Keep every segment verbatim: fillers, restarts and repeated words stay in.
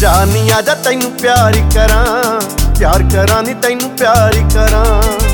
आजा नी आजा तैनू प्यार करां, प्यार करां नी तैनू प्यार करां।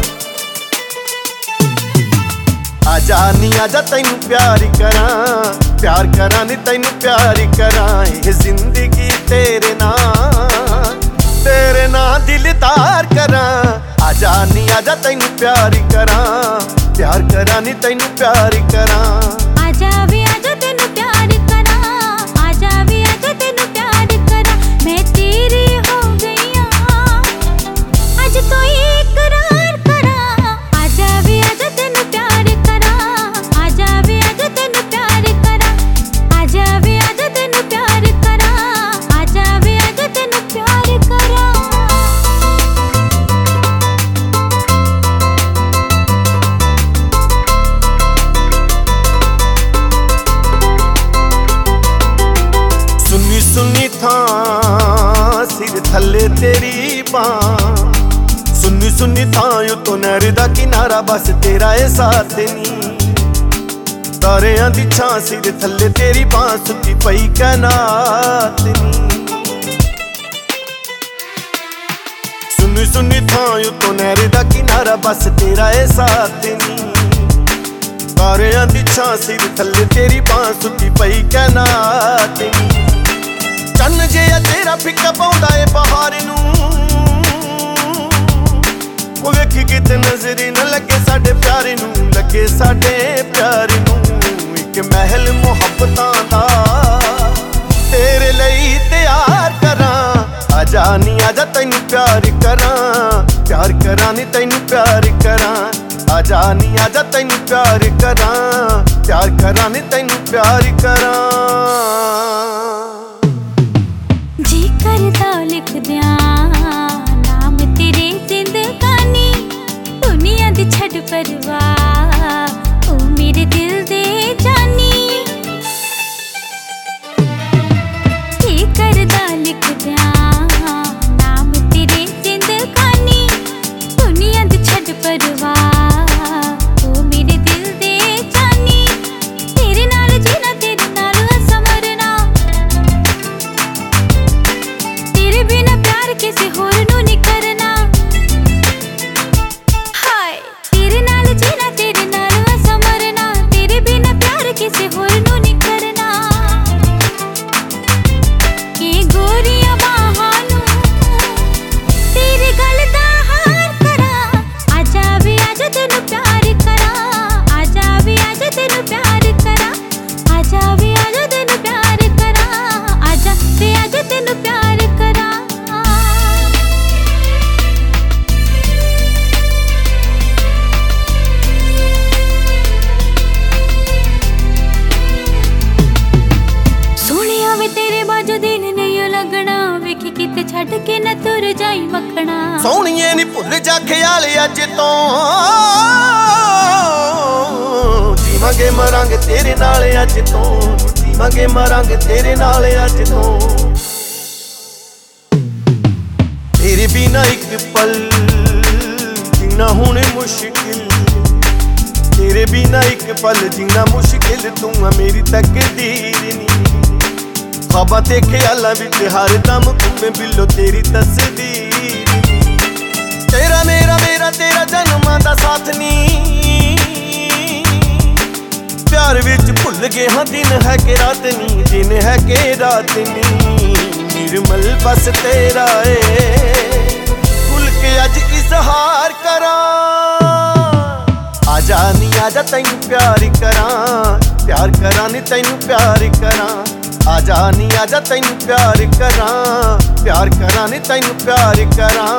आजा नी आजा तैनू प्यार करां, प्यार करां नी तैनू प्यार करां। ये जिंदगी तेरे नाल तेरे नाल दिलदार करां। आजा नी आजा तैनू प्यार करां, प्यार करां नी तैनू प्यार करां। आजा वे आजा तैनू प्यार करां, आजा वे आजा तैनू प्यार करां। मैं तेरी हो गई हां अज तो इकरार करां। आजा वे आजा तैनू प्यार करां, आजा वे आजा तैनू प्यार करां। आजा वे आजा तैनू प्यार करां, आजा वे आजा तैनू प्यार करां। सुन्नी थां सिर थले तेरी बां, सुन्नी सुन्नी थां उतो नहर दा किनारा बस तेरा ए साथ नी। तारियां दी छां सिर थले तेरी बां सुती पई कैनात नी। सुन्नी सुन्नी थां उतो नहर दा किनारा बस तेरा ए साथ नी। तारियां दी छां सिर थले तेरी बां सुती पई कैनात नी। चन्न जे तेरा फिक्का पाउंदा ए बहार नूं, ओ वेखी किते नजरी न लगे साडे प्यार नूं, लगे साडे प्यार नूं। इक महल मुहब्बतां दा तेरे लई तैयार करां। आजा नी आजा तैनू प्यार करां, प्यार करां नी तैनू प्यार करां। आजा नी आजा तैनू प्यार करां, प्यार करां नी तैनू प्यार करां। जी करदा लिख दियां नाम तेरे जिंदगानी, दुनिया दी छड़ परवाह तू मेरे दिल दे जानी। जी करदा लिख दियां नाम तेरे जिंदगानी, दुनिया दी छड़ परवाह तू मेरे दिल दे जानी। तेरे नाल जीना तेरे नाल समरना, तेरे बिना प्यार किसी होर नू नहीं करना। हाय तेरे नाल जीना तेरे नाल समरना, तेरे बिना प्यार किसी होर नू नहीं करना। के गोरियां बाहां नू तेरे गल दा हार करां। आजा वे आजा तैनू प्यार करां, आजा वे आजा तैनू प्यार करां। आजा वे आजा तैनू प्यार करां, आजा वे आजा तैनू प्यार करां। सोनिया वे तेरे बाजू दिन नहीं लगना, वेखी किते छड़ के न तुर जाई मखना। सोहणिए नी भुल जा ख्याल अज तो, जीवांगे मरांगे तेरे नाल अज तो, जीवांगे मरांगे तेरे नाल अज तो। तेरे बिना एक पल जीना हुण मुश्किल, तेरे बिना एक पल जीना मुश्किल। तू आ मेरी तकदीर नी, ख्वाबां ते ख्यालां विच हर दम घूमे बिल्लो तेरी तस्वीर नी। तेरा मेरा मेरा तेरा जन्मां दा साथ नी, प्यार विच भुल गए हाँ दिन है के रात नी, दिन है के रात नी। निर्मल बस तेरा ए खुल के अज इजहार करां। आजा नी आजा तैनू प्यार करां, प्यार करां नी तैनू प्यार करां। आजा नी आजा तैनू प्यार करां, प्यार करां नी तैनू प्यार करां।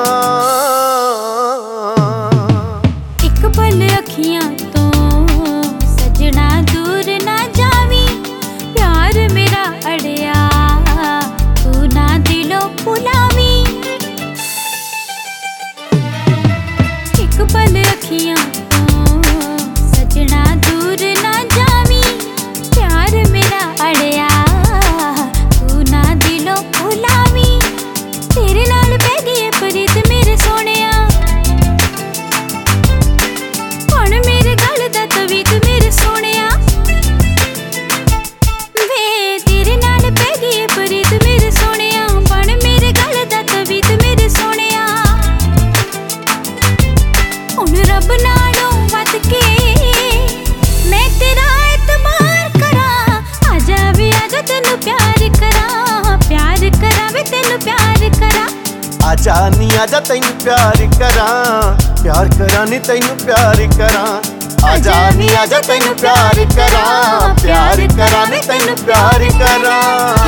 एक पल अखियां तो सजना दूर ना जावी, प्यार मेरा अड़िया तू ना दिलों भुलावी। एक पल अखियां तो सजना दूर ना जावी, प्यार मेरा अड़िया तू ना दिलों भुलावी। तेरे नाल पै गई प्रीत मेरे सोहणिया, आजा नी आजा तैनू प्यार करा, प्यार करा नी तैनू प्यार करा। आजा नी आजा तैनू प्यार करा, प्यार करा नी तैनू प्यार करा।